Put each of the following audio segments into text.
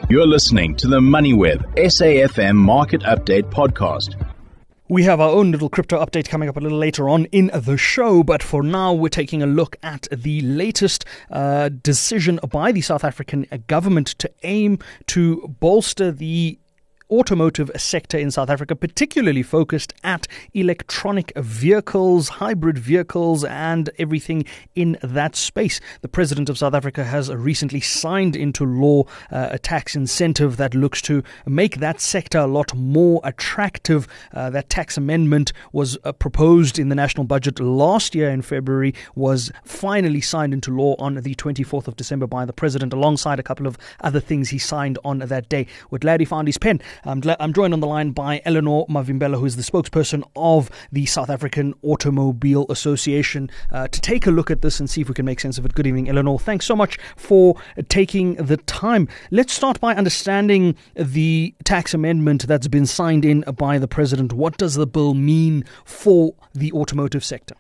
You're listening to the MoneyWeb SAFM Market Update Podcast. We have our own little crypto update coming up a little later on in the show, but for now we're taking a look at the latest decision by the South African government to aim to bolster the automotive sector in South Africa, particularly focused at electronic vehicles, hybrid vehicles, and everything in that space. The President of South Africa has recently signed into law a tax incentive that looks to make that sector a lot more attractive. That tax amendment was proposed in the national budget last year in February, was finally signed into law on the 24th of December by the President, alongside a couple of other things he signed on that day. We're glad he found his pen. I'm joined on the line by Eleanor Mavimbela, who is the spokesperson of the South African Automobile Association, to take a look at this and see if we can make sense of it. Good evening, Eleanor. Thanks so much for taking the time. Let's start by understanding the tax amendment that's been signed in by the President. What does the bill mean for the automotive sector?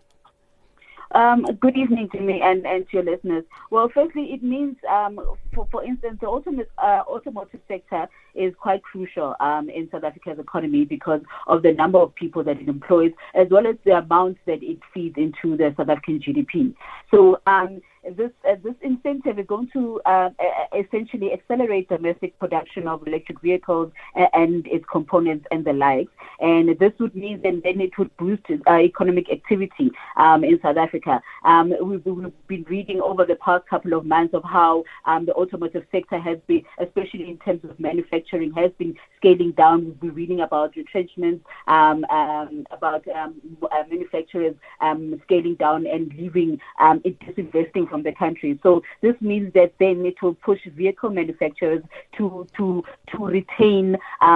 Good evening to me and to your listeners. Well, firstly, it means, for instance, the automotive sector is quite crucial in South Africa's economy because of the number of people that it employs, as well as the amount that it feeds into the South African GDP. So this incentive is going to essentially accelerate domestic production of electric vehicles and its components and the likes. And this would mean then it would boost economic activity in South Africa. We've been reading over the past couple of months of how the automotive sector has been, especially in terms of manufacturing, has been scaling down. We've been reading about retrenchments, about manufacturers scaling down and leaving, disinvesting from the country. So this means that then it will push vehicle manufacturers to retain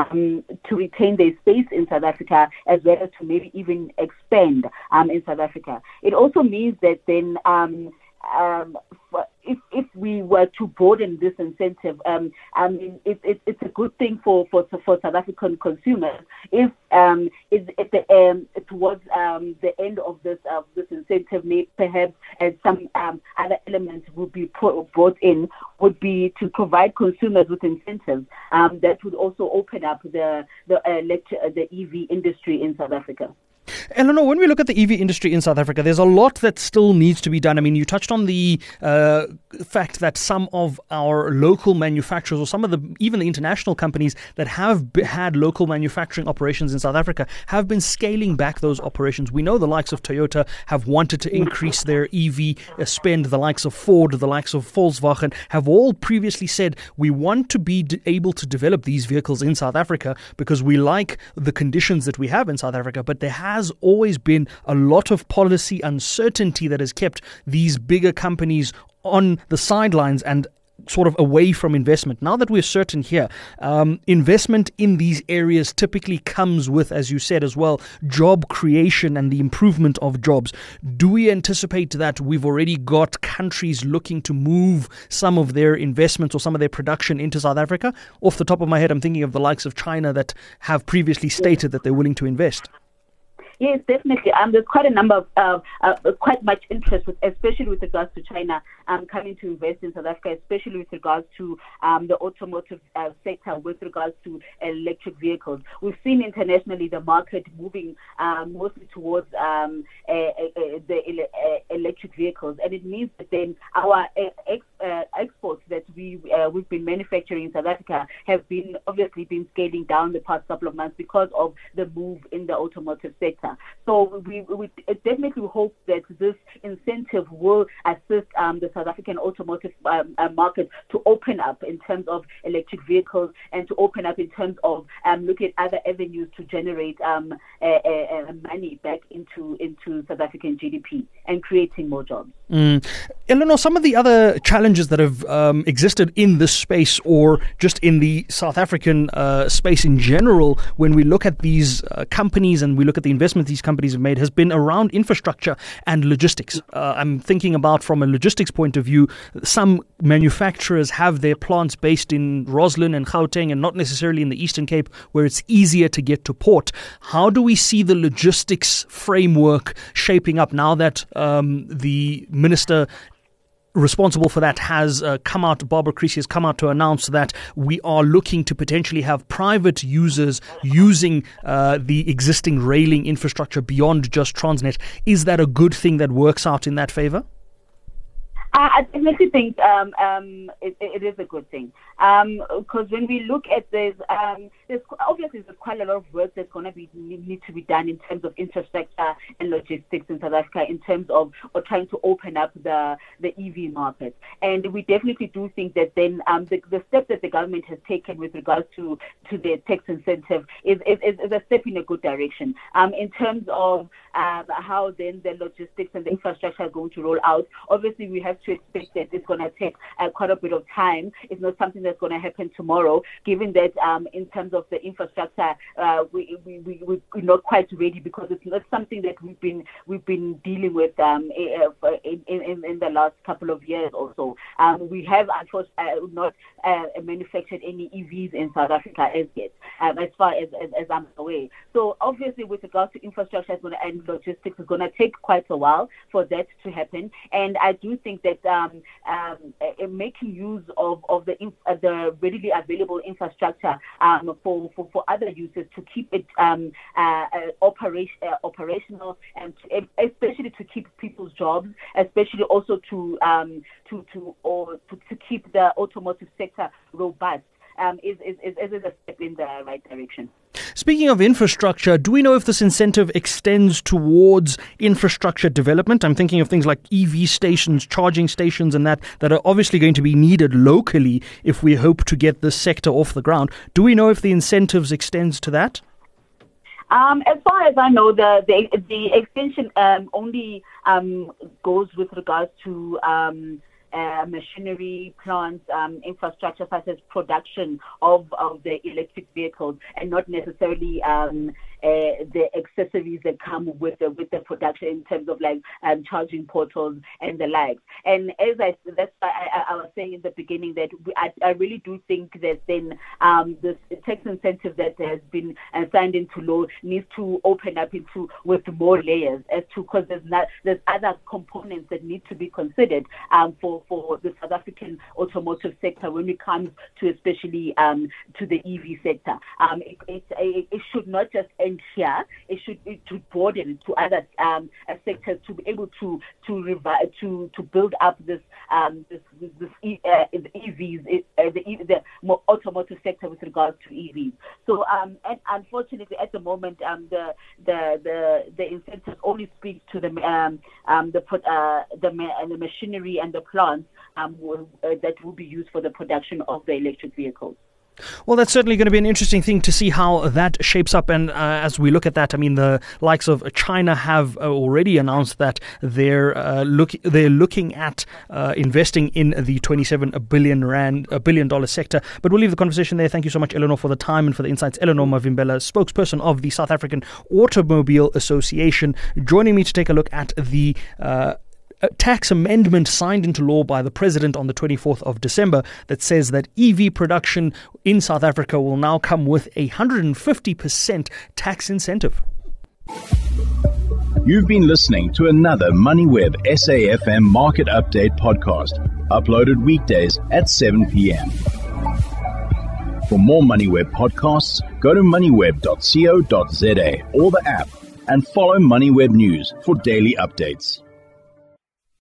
their space in South Africa, as well as to maybe even expand in South Africa. It also means that then if we were to broaden this incentive, it's a good thing for South African consumers. If towards the end of this incentive, maybe perhaps some other elements would be brought in, would be to provide consumers with incentives that would also open up the EV industry in South Africa. Eleanor, when we look at the EV industry in South Africa, there's a lot that still needs to be done. I mean, you touched on the fact that some of our local manufacturers, or some of even the international companies that have had local manufacturing operations in South Africa, have been scaling back those operations. We know the likes of Toyota have wanted to increase their EV spend. The likes of Ford, the likes of Volkswagen have all previously said, we want to be able to develop these vehicles in South Africa because we like the conditions that we have in South Africa. But there has always been a lot of policy uncertainty that has kept these bigger companies on the sidelines and sort of away from investment. Now that we're certain here, investment in these areas typically comes with, as you said as well, job creation and the improvement of jobs. Do we anticipate that we've already got countries looking to move some of their investments or some of their production into South Africa? Off the top of my head, I'm thinking of the likes of China that have previously stated that they're willing to invest. Yes, definitely. There's quite a number of, quite much interest, especially with regards to China coming to invest in South Africa, especially with regards to the automotive sector, with regards to electric vehicles. We've seen internationally the market moving mostly towards the electric vehicles, and it means that then our exports that we've been manufacturing in South Africa have been obviously been scaling down the past couple of months because of the move in the automotive sector. So we definitely hope that this incentive will assist the South African automotive market to open up in terms of electric vehicles and to open up in terms of looking at other avenues to generate money back into South African GDP and creating more jobs. Eleanor, some of the other challenges that have existed in this space, or just in the South African space in general, when we look at these companies and we look at the investment these companies have made, has been around infrastructure and logistics. I'm thinking about, from a logistics point of view, some manufacturers have their plants based in Roslyn and Gauteng and not necessarily in the Eastern Cape, where it's easier to get to port. How do we see the logistics framework shaping up now that the Minister responsible for that has come out, Barbara Creecy has come out to announce that we are looking to potentially have private users using the existing railing infrastructure beyond just Transnet. Is that a good thing that works out in that favor? I definitely think it is a good thing, because when we look at this, there's quite a lot of work that's going to need to be done in terms of infrastructure and logistics in South Africa, in terms of trying to open up the EV market. And we definitely do think that then the step that the government has taken with regards to the tax incentive is a step in a good direction. In terms of how then the logistics and the infrastructure are going to roll out, obviously we have to expect that it's going to take quite a bit of time. It's not something that's going to happen tomorrow, given that in terms of the infrastructure, we're not quite ready, because it's not something that we've been dealing with in the last couple of years or so. We have unfortunately not manufactured any EVs in South Africa as yet, as far as I'm aware. So obviously, with regards to infrastructure and logistics, it's going to take quite a while for that to happen. And I do think that making use of the readily available infrastructure for other users to keep it operational, and especially to keep people's jobs, especially also to keep the automotive sector robust, is a step in the right direction. Speaking of infrastructure, do we know if this incentive extends towards infrastructure development? I'm thinking of things like EV stations, charging stations, and that are obviously going to be needed locally if we hope to get this sector off the ground. Do we know if the incentives extends to that? As far as I know, the extension only goes with regards to machinery, plants, infrastructure such as production of the electric vehicles, and not necessarily the accessories that come with the production in terms of like charging portals and the likes. And that's why I was saying in the beginning that I really do think that then this tax incentive that has been signed into law needs to open up with more layers, because there's other components that need to be considered for the South African automotive sector when it comes to especially to the EV sector. It should not just end here. It should broaden to other sectors to be able to build up this EVs, the more automotive sector with regards to EVs. So and unfortunately, at the moment, the incentives only speak to the machinery and the plants that will be used for the production of the electric vehicles. Well, that's certainly going to be an interesting thing to see how that shapes up. And as we look at that, I mean, the likes of China have already announced that they're looking at investing in the 27 billion dollar sector. But we'll leave the conversation there. Thank you so much, Eleanor, for the time and for the insights. Eleanor Mavimbela, spokesperson of the South African Automobile Association, joining me to take a look at the tax amendment signed into law by the President on the 24th of December that says that EV production in South Africa will now come with a 150% tax incentive. You've been listening to another MoneyWeb SAFM Market Update podcast, uploaded weekdays at 7 p.m. For more MoneyWeb podcasts, go to moneyweb.co.za or the app, and follow MoneyWeb News for daily updates.